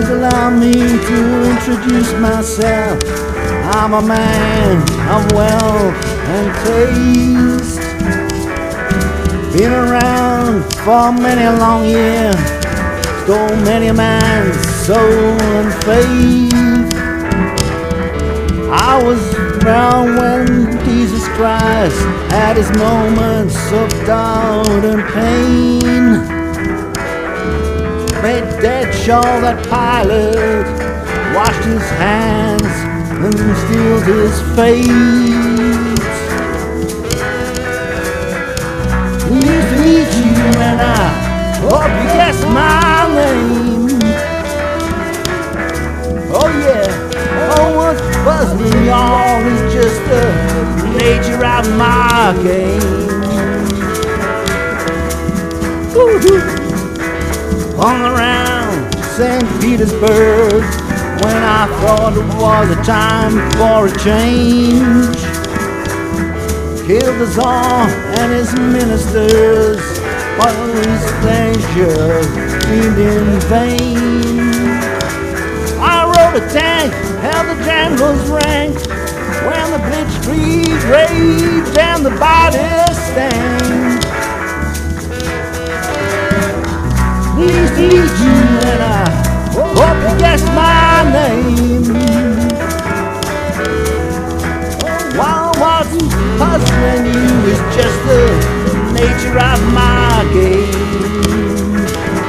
Please allow me to introduce myself. I'm a man of wealth and taste. Been around for many a long year, stole many a man's soul and faith. I was around when Jesus Christ had his moments of doubt and pain. Made dead sure that Pilate washed his hands and sealed his fate. Pleased to meet you, and I hope you guess my name. Oh yeah, oh what's puzzling y'all is just the nature of my game. Hung around St. Petersburg when I thought it was a time for a change. Killed the Tsar and his ministers, but his pleasure seemed in vain. I rode a tank, held the general's rank, when the blitzkrieg raged and the bodies stank. Pleased to meet you, and I hope you guess my name. While what's puzzling you is just the nature of my game.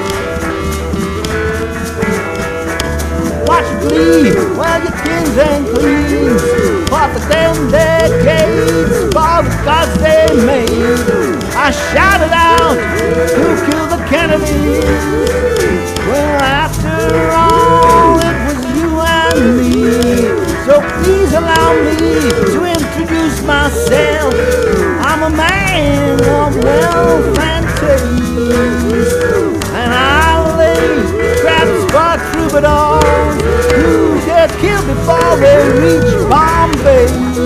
Watch you bleed, well your kings and queens fought for 10 decades for the gods they made. I shouted out, who killed the Kennedys? Well, after all, it was you and me. So please allow me to introduce myself. I'm a man of wealth and taste, and I lay traps for troubadours who get killed before they reach Bombay.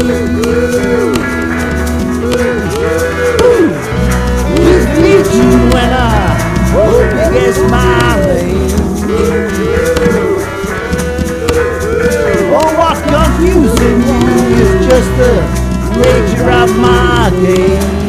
Please meet you, and I hope you guess my name. Oh, what's confusing you is just the nature of my game.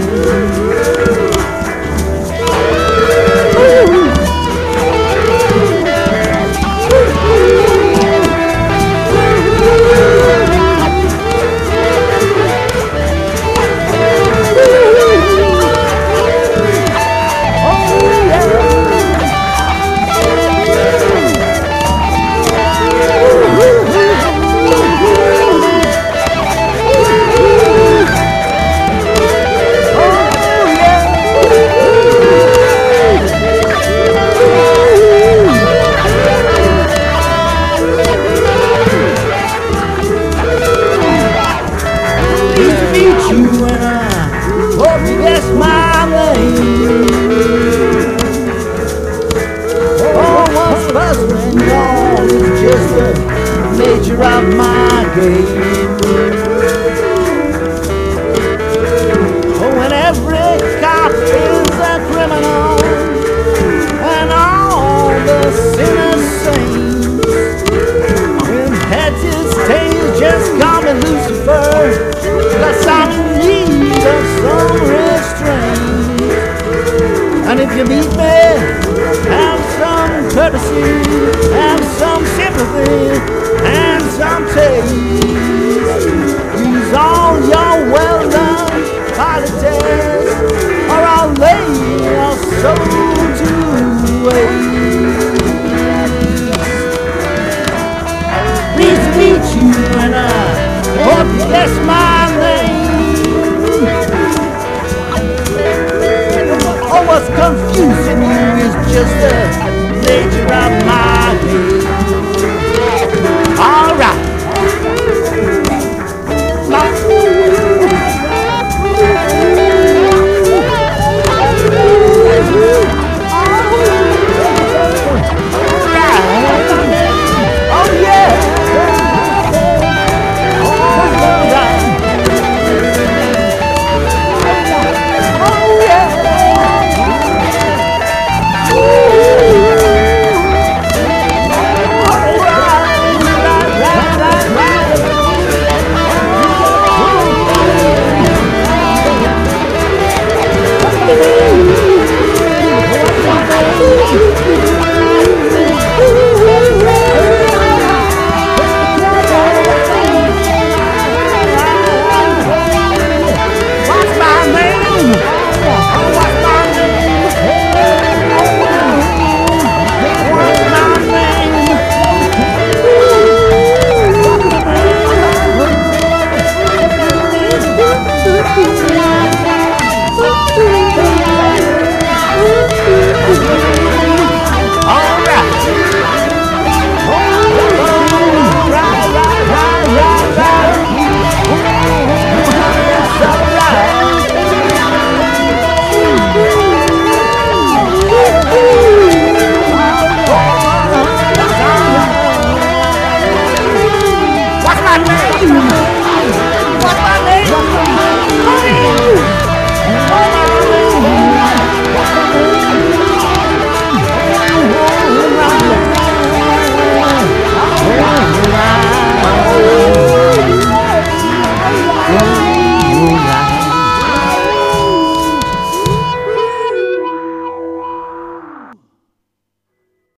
Nature of my game. Oh, and every cop is a criminal, and all the sinners saints. With heads his tails, just call me Lucifer, 'cause I'm in need of some restraint. And if you meet me, have some courtesy, have some sympathy, and some taste. Use all your well-done politics, or I'll lay your soul to waste. Pleased to meet you, and I hope you guess my name. Oh, what's confusing you is just the nature of